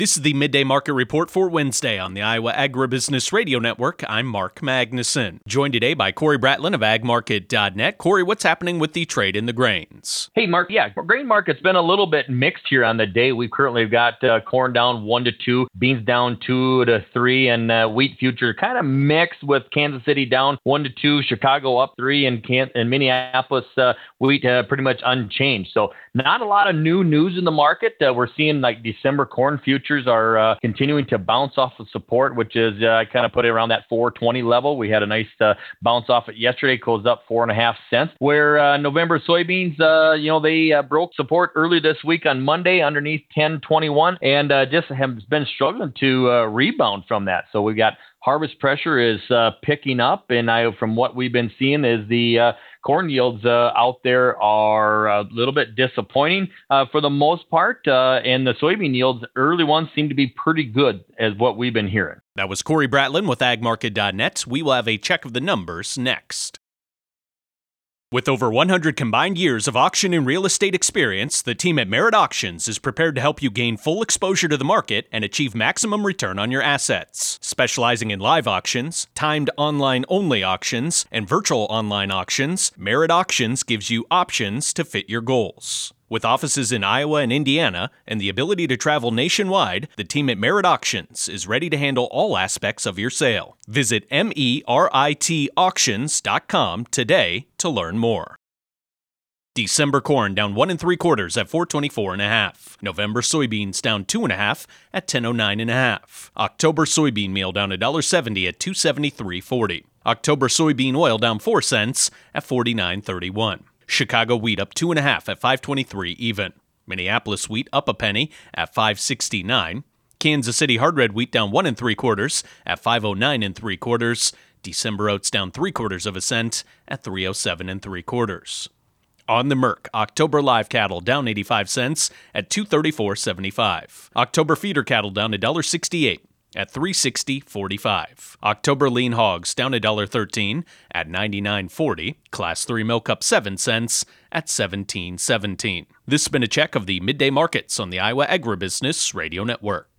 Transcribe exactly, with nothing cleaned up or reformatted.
This is the Midday Market Report for Wednesday on the Iowa Agribusiness Radio Network. I'm Mark Magnuson, joined today by Corey Bratlin of ag market dot net. Corey, what's happening with the trade in the grains? Hey, Mark. Yeah, grain market's been a little bit mixed here on the day. We've currently got uh, corn down one to two, beans down two to three, and uh, wheat future kind of mixed with Kansas City down one to two, Chicago up three, and Can- and Minneapolis uh, wheat uh, pretty much unchanged. So not a lot of new news in the market. Uh, we're seeing like December corn futures are uh, continuing to bounce off of support, which is uh, I kind of put it around that four twenty level. We had a nice uh, bounce off it yesterday, closed up four and a half cents. Where uh, November soybeans, uh, you know, they uh, broke support early this week on Monday underneath ten twenty-one, and uh, just have been struggling to uh, rebound from that. So we've got harvest pressure is uh, picking up, and I, from what we've been seeing, is the uh, corn yields uh, out there are a little bit disappointing uh, for the most part, uh, and the soybean yields, early ones, seem to be pretty good, as what we've been hearing. That was Corey Bratlin with ag market dot net. We will have a check of the numbers next. With over one hundred combined years of auction and real estate experience, the team at Merit Auctions is prepared to help you gain full exposure to the market and achieve maximum return on your assets. Specializing in live auctions, timed online-only auctions, and virtual online auctions, Merit Auctions gives you options to fit your goals. With offices in Iowa and Indiana and the ability to travel nationwide, the team at Merit Auctions is ready to handle all aspects of your sale. Visit merit auctions dot com today to learn more. December corn down one and three quarters at four twenty-four and a half. November soybeans down two and a half at ten oh nine and a half. October soybean meal down one dollar seventy at two seventy-three forty. October soybean oil down four cents at forty-nine thirty-one. Chicago wheat up two and a half at five twenty-three even. Minneapolis wheat up a penny at five sixty-nine. Kansas City hard red wheat down one and three quarters at five oh nine and three quarters. December oats down three quarters of a cent at three oh seven and three quarters. On the Merc, October live cattle down eighty-five cents at two thirty-four seventy-five. October feeder cattle down one dollar sixty-eight at three sixty forty-five. October lean hogs down one dollar thirteen at ninety-nine forty. Class three milk up seven cents at seventeen seventeen. This has been a check of the midday markets on the Iowa Agribusiness Radio Network.